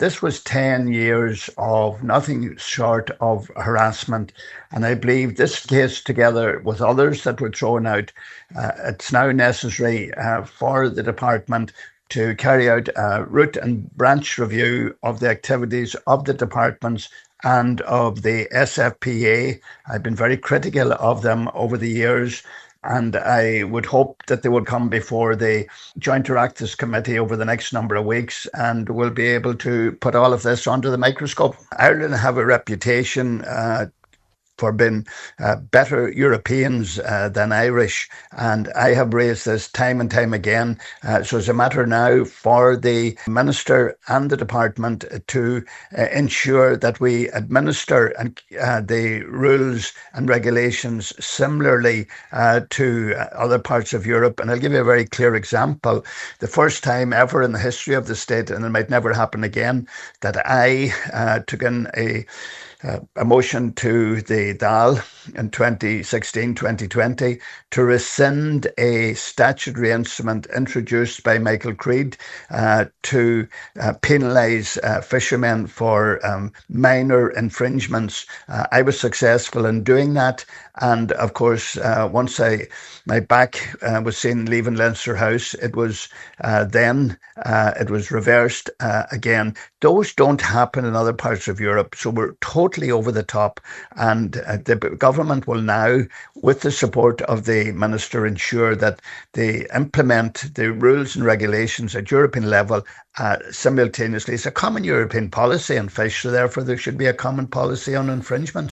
This was 10 years of nothing short of harassment. And I believe this case, together with others that were thrown out, it's now necessary for the department to carry out a root and branch review of the activities of the departments and of the SFPA. I've been very critical of them over the years, and I would hope that they would come before the Joint Oireachtas Committee over the next number of weeks, and we'll be able to put all of this under the microscope. Ireland have a reputation for being better Europeans than Irish. And I have raised this time and time again. So it's a matter now for the Minister and the Department to ensure that we administer the rules and regulations similarly to other parts of Europe. And I'll give you a very clear example. The first time ever in the history of the state, and it might never happen again, that I took in a motion to the Dáil in 2016-2020 to rescind a statutory instrument introduced by Michael Creed to penalise fishermen for minor infringements. I was successful in doing that. And of course, once my back was seen leaving Leinster House, it was reversed again. Those don't happen in other parts of Europe, so we're totally over the top. And the government will now, with the support of the Minister, ensure that they implement the rules and regulations at European level simultaneously. It's a common European policy on fish, so therefore there should be a common policy on infringement.